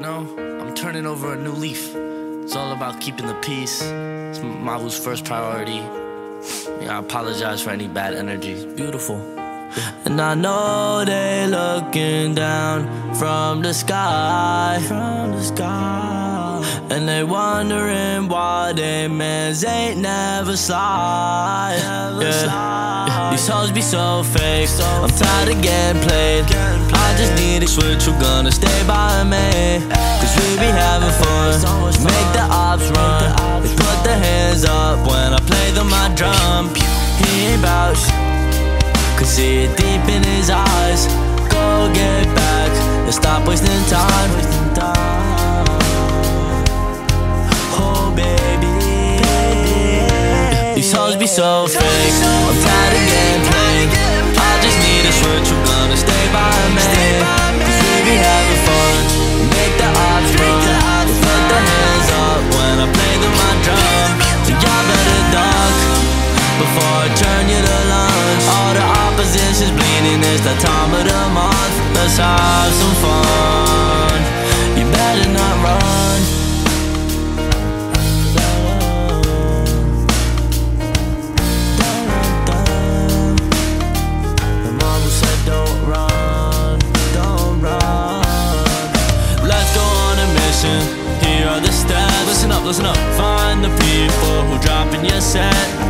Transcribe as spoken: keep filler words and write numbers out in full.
know, I'm turning over a new leaf. It's all about keeping the peace. It's Mabu's first priority. Yeah, I apologize for any bad energy. It's beautiful. And I know they looking down from the sky, from the sky, and they wondering why they mans ain't never slide. Never yeah. slide. These hoes be so fake, so I'm tired of getting played. I just need a switch, who gonna stay by me? Cause we be having fun, make the ops run. They put their hands up when I play them my drum. He ain't bout shit, could see it deep in his eyes. Go get back and stop wasting time. Oh baby, these hoes be so fake, I'm tired of getting played. I just need a switch, who gonna stay by me? Cause we be having fun, make the ops run. They put their hands up when I play them my drum. So y'all better duck before I turn you to lunch. All the opposition's bleeding, it's the time of the month. Let's have some fun, you better not run. The Mabu said don't run, don't run. Let's go on a mission, here are the steps. Listen up, listen up. Find the people who drop in your set.